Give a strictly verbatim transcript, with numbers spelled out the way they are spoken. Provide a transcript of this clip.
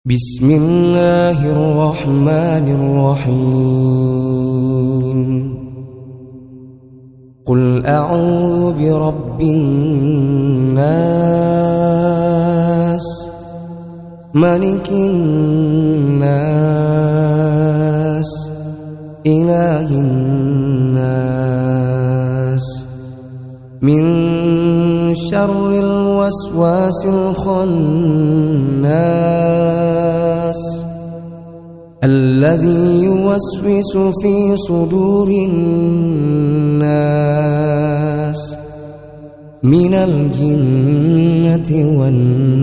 بسم الله الرحمن الرحيم قل أعوذ برب الناس ملك الناس إله الناس من شر الوسواس الخناس الذي يوسوس في صدور الناس من الجنة والناس.